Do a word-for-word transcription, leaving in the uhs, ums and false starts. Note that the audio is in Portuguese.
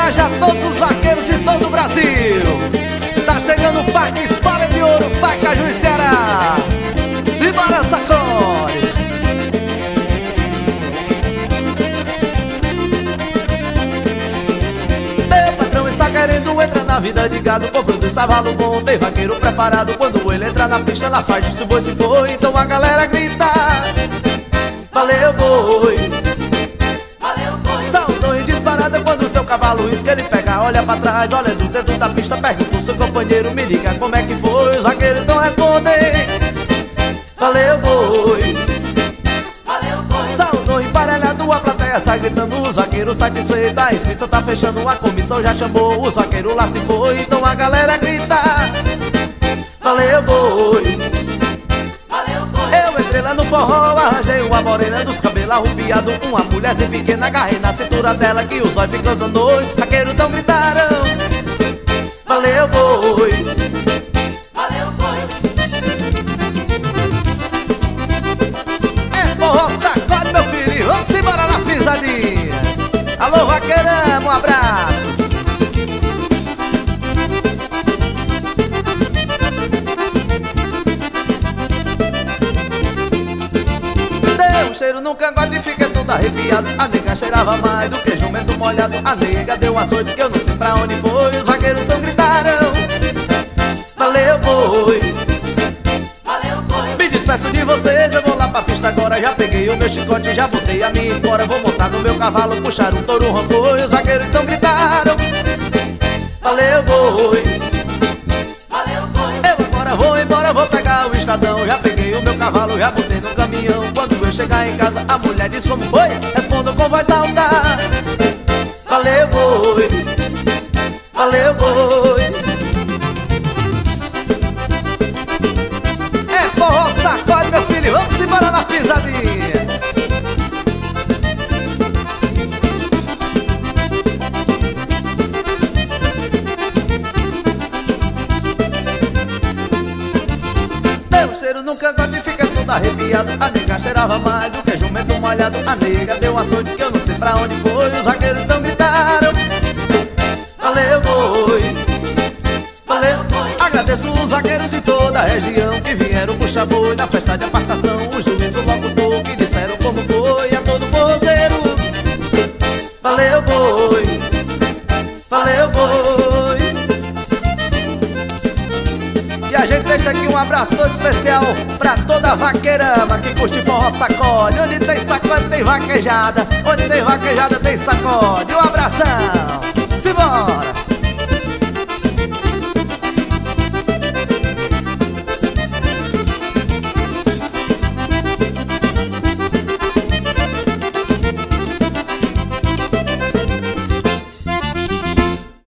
homenagem a todos os vaqueiros de todo o Brasil. Tá chegando o Parque Espalha de Ouro, Pacaju e Ceará. Simbora, sacode! Meu patrão está querendo entrar na vida de gado, comprando um cavalo bom, tem vaqueiro preparado. Quando ele entrar na pista, ela faz isso, boi se foi. Então a galera grita: valeu, boi! Saudou e disparada quando seu cavalo isca, ele pega, olha pra trás, olha do dentro da pista, pergunta pro seu companheiro, me diga como é que foi. Os vaqueiros então respondem: valeu, boi! Valeu, boi! Saudou emparelhado, a plateia sai gritando, os vaqueiros satisfeitos, a inscrição tá fechando, a comissão já chamou, os vaqueiros lá se foi. Então a galera grita: valeu, boi! Eu entrei lá no forró, arranjei uma morena dos cabelos arrupiados, uma mulherzinha pequena, agarrei na cintura dela, que os olhos ficam zanoi. Vaqueiros então gritaram: valeu, boi! Valeu, boi! É forró, sacode, meu filho, vamos embora na pisadinha. Alô, vaqueirão, um abraço. O cheiro no cangote, fica todo arrepiado. A nega cheirava mais do que jumento molhado. A nega deu um açoite que eu não sei pra onde foi. Os vaqueiros então gritaram: valeu, boi! Valeu, boi! Me despeço de vocês, eu vou lá pra pista agora. Já peguei o meu chicote, já botei a minha espora. Vou montar no meu cavalo, puxar um touro rancor. Os vaqueiros então gritaram: valeu, boi! Valeu, boi! Eu agora vou embora, vou pegar o estadão. Já peguei o meu cavalo, já botei no caminhão. Quando eu chegar em casa, a mulher diz como foi. Respondo com voz alta: valeu, boi! Valeu, boi! É forró, sacode, meu filho, vamos embora na pisadinha. O cheiro no cangote, fica todo arrepiado. A nega cheirava mais do que jumento molhado. A nega deu um açoite que eu não sei pra onde foi. Os vaqueiros então gritaram: valeu, boi! Valeu, boi! Agradeço os vaqueiros de toda a região que vieram puxar boi na festa de apartação. O juiz, o locutor, que disseram como foi a todo forrozeiro: valeu, boi! Valeu, boi! E a gente deixa aqui um abraço todo especial pra toda a vaqueirama que curte forró, sacode. Onde tem sacode tem vaquejada, onde tem vaquejada tem sacode. Um abração, simbora!